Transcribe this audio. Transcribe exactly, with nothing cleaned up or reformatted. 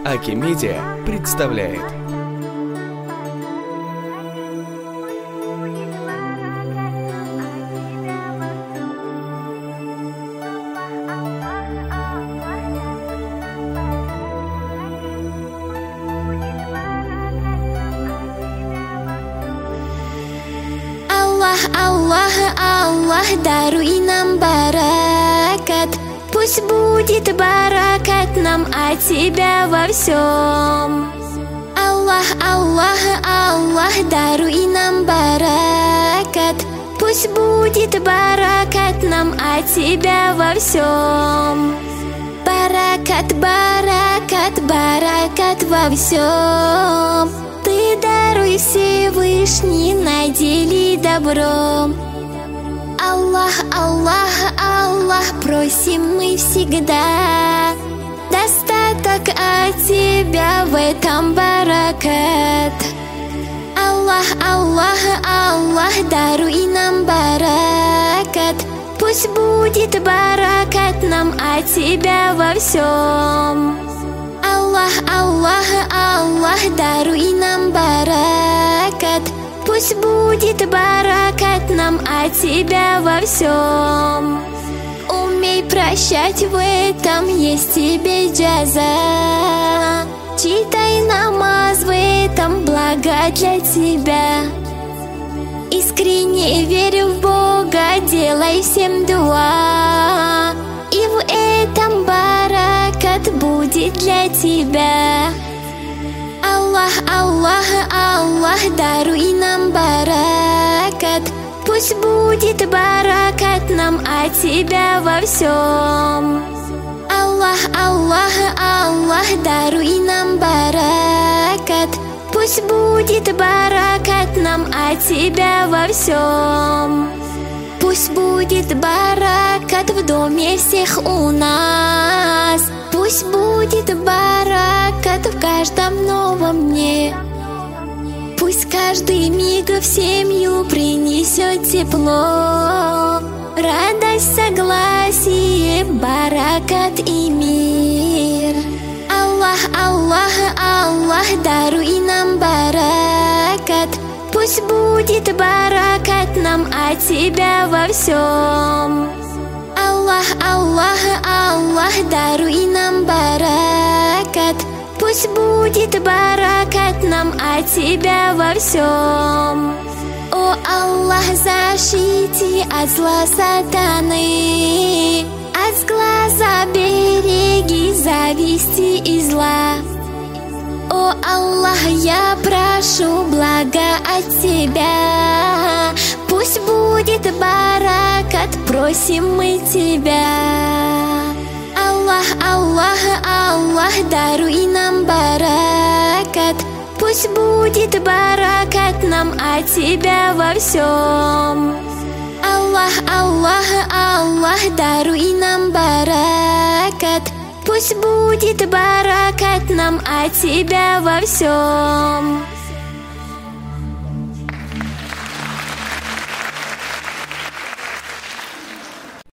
Аки-Медиа представляет. Аллах, Аллах, Аллах, даруй нам баракат. Пусть будет баракат нам от Тебя во всем. Аллах, Аллах, Аллах, даруй нам баракат. Пусть будет баракат нам от Тебя во всем. Баракат, баракат, баракат во всем. Ты даруй, Всевышний, надели добром. Аллах, Аллах, Аллах, просим мы всегда достаток от Тебя, в этом баракат. Аллах, Аллах, Аллах, даруй нам баракат. Пусть будет баракат нам от Тебя во всем. Аллах, Аллах, Аллах, даруй нам баракат. Пусть будет баракат нам от Тебя во всем. Умей прощать, в этом есть тебе джаза. Читай намаз, в этом благо для тебя. Искренне верь в Бога, делай всем дуа, и в этом баракат будет для тебя. Аллах, Аллах, Аллах, даруй нам баракат. Пусть будет баракат нам от Тебя во всем. Аллах, Аллах, Аллах, даруй нам баракат. Пусть будет баракат нам от Тебя во всем. Пусть будет баракат в доме всех у нас. Пусть будет баракат в каждом новом дне. Пусть каждый миг в семью принесет тепло, радость, согласие, баракат и мир. Аллах, Аллах, Аллах, даруй нам баракат. Пусть будет баракат нам от Тебя во всем. Аллах, Аллах, Аллах, даруй нам баракат. Пусть будет баракат нам от Тебя во всем. О Аллах, защити от зла сатаны, от сглаза береги, зависти и зла. О Аллах, я прошу блага от Тебя. Пусть будет баракат, просим мы Тебя. Аллах, Аллах, Аллах, даруй нам баракат. Пусть будет баракат нам от Тебя во всем. Аллах, Аллах, Аллах, даруй нам баракат. Пусть будет баракат нам от Тебя во всем.